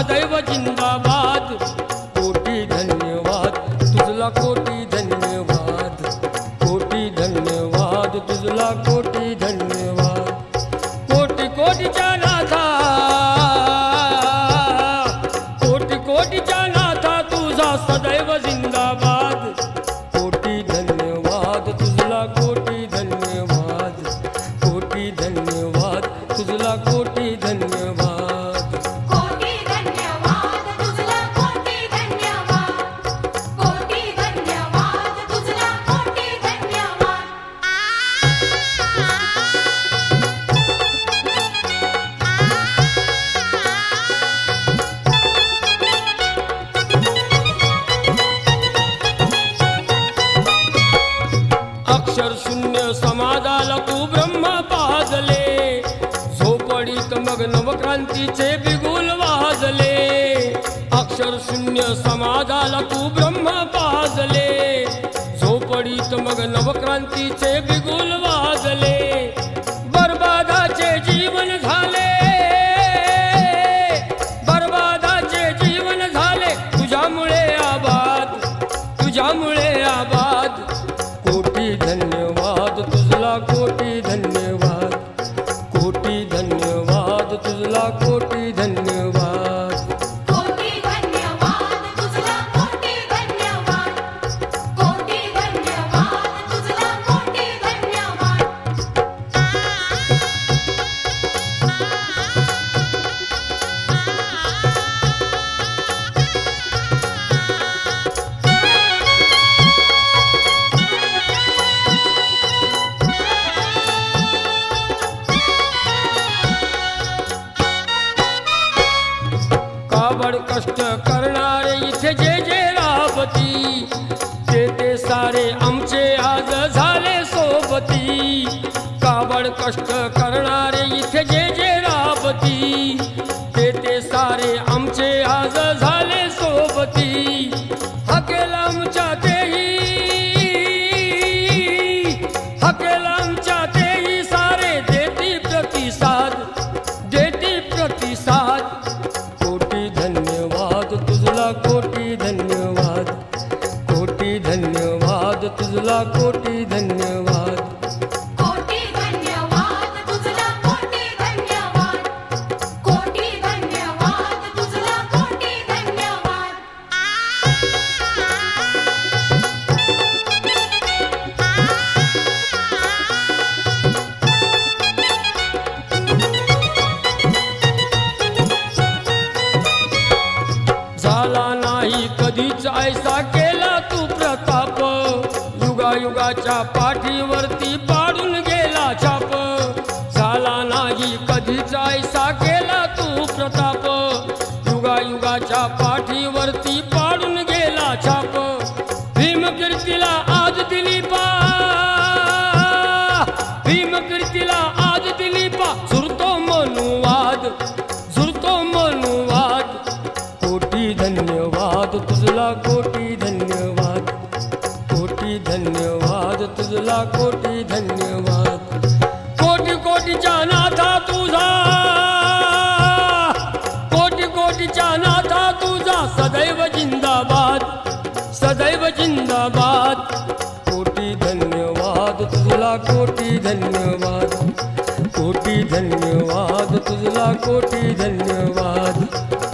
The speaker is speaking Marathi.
सदैव जिंदाबाद. कोटी धन्यवाद तुझला कोटी धन्यवाद. कोटी धन्यवाद तुझला कोटी धन्यवाद. कोटी कोटीच्या नाथा कोटी कोटीच्या नाथा तुझा सदैव जिंदाबाद. कोटी धन्यवाद तुझला कोटी धन्यवाद. कोटी धन्यवाद तुझला कोटी धन्यवाद. कोटी धन्यवाद तुझला कोटी धन्यवाद. कोटी धन्यवाद तुझला कोटी धन्यवाद. अक्षर शून्य समाजाला तू ब्रह्म पाजले. झोपडीत मग नवक्रांतीचे बिगुल वाजले. अक्षर शून्य समाजाला तू ब्रह्म पाजले. झोपडीत मग नवक्रांतीचे बिगुल वाजले. बर्बादाचे जीवन झाले. बर्बादाचे जीवन झाले तुझ्यामुळे आबाद. तुझ्यामुळे आबाद. कोटी धन्यवाद तुझला कोटी धन्यवाद. कोटी धन्यवाद तुझला कोटी धन्यवाद. कोटी धन्यवाद तुझला कोटी धन्यवाद. कोटी धन्यवाद तुझला कोटी धन्यवाद. काबड कष्ट करणारे इथे जे जे राबती. ते सारे आमचे आज झाले सोबती. काबड कष्ट करणारे इथे जे जे राबती. ते सारे आमचे आज झाले सोबती. हकेला आमच्या तेही हकेला आमच्या तेही सारे देती प्रतिसाद. देती प्रतिसाद. कोटी धन्यवाद तुझला कोटी धन्यवाद. कोटी धन्यवाद तुझला कोटी धन्यवाद. कोटी धन्यवाद तुझला कोटी धन्यवाद. कोटी धन्यवाद तुझला कोटी धन्यवाद. झाला नाही कधीच ऐसा केला तू प्रताप. युगायुगाच्या पाठीवरती पाडून गेला छाप. झाला नाही कधीच ऐसा केला तू प्रताप. युगायुगाच्या पाठीवरती पाडून गेला छाप. भीमकीर्तीला आज दिली पा. भीमकीर्तीला आज दिली पा. झुरतो मनुवाद. झुरतो मनुवाद. कोटी धन्यवाद तुझला कोटी धन्यवाद. कोटी धन्यवाद तुझला कोटी धन्यवाद. कोटी कोटीच्या नाथा तुझा. कोटी कोटीच्या नाथा तुझा सदैव जिंदाबाद. सदैव जिंदाबाद. कोटी धन्यवाद तुझला कोटी धन्यवाद. कोटी धन्यवाद तुझला कोटी धन्यवाद.